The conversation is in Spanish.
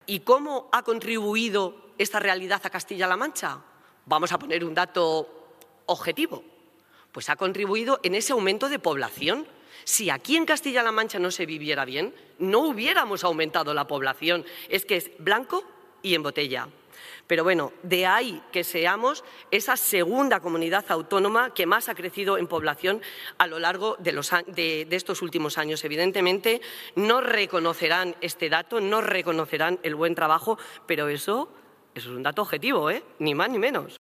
¿Y cómo ha contribuido esta realidad a Castilla-La Mancha? Vamos a poner un dato objetivo. Pues ha contribuido en ese aumento de población. Si aquí en Castilla-La Mancha no se viviera bien, no hubiéramos aumentado la población. Es que es blanco y en botella. Pero bueno, de ahí que seamos esa segunda comunidad autónoma que más ha crecido en población a lo largo de estos últimos años. Evidentemente, no reconocerán este dato, no reconocerán el buen trabajo, pero eso es un dato objetivo, ni más ni menos.